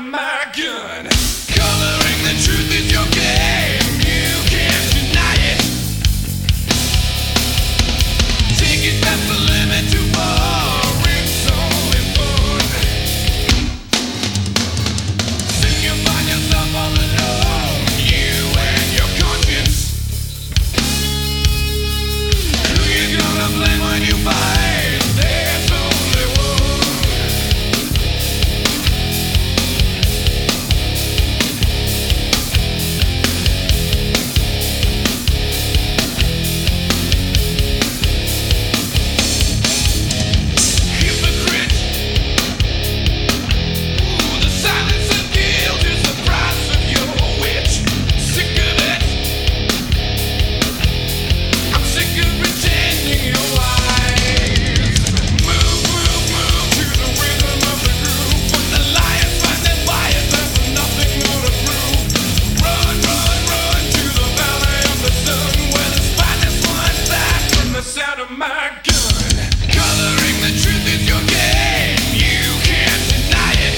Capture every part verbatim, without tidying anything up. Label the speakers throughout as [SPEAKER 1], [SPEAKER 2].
[SPEAKER 1] of my gun. Coloring the truth is your game. You can't deny it. Take it past the limit too far. It's only fun. Soon you'll find yourself all alone. You and your conscience. Who you gonna blame when you fight? There's only one. Hypocrite. Ooh, the silence of guilt is the price of your witch. Sick of it. I'm sick of pretending you're wise. Move, move, move to the rhythm of the groove. When the lions find their fires, there's nothing more to prove. Run, run, run to the valley of the sun, where the finest one's back from the sound of my gun. Coloring the truth is your game. You can't deny it.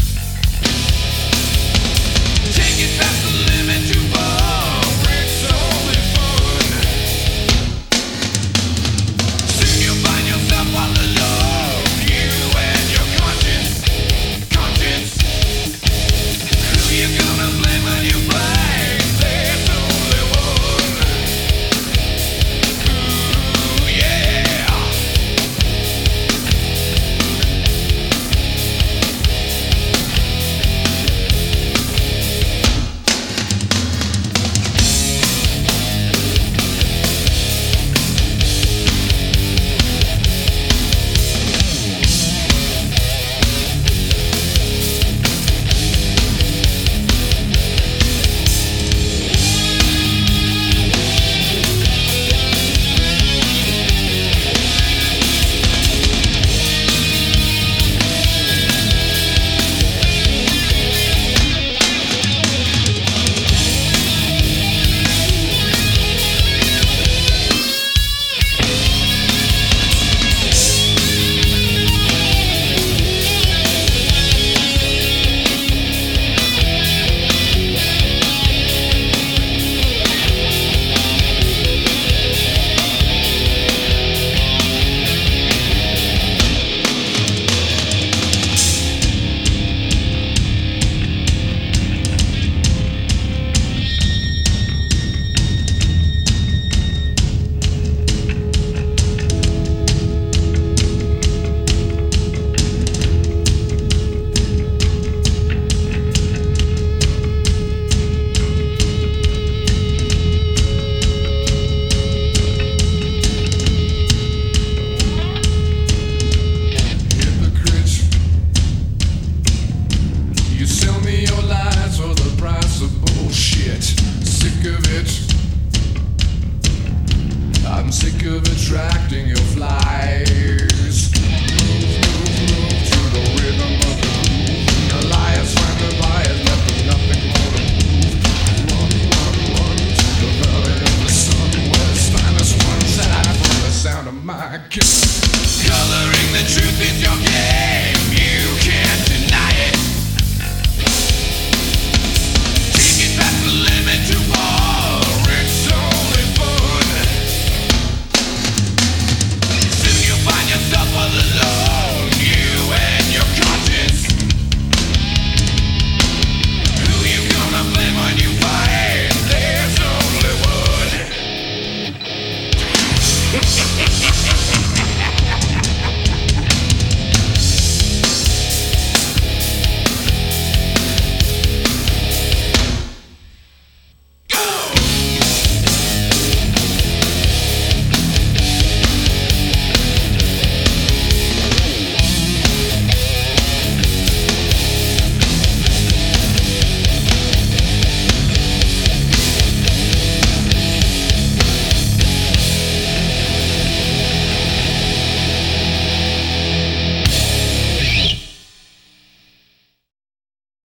[SPEAKER 1] Take it past the limit too far. It's only fun. Soon you'll find yourself all alone. You and your conscience. Conscience. Who you gonna blame when you fight? There's only one. Ooh, yeah. Hypocrite. You sell me your lies for the price of bullshit. Sick of it. I'm sick of attracting your flies.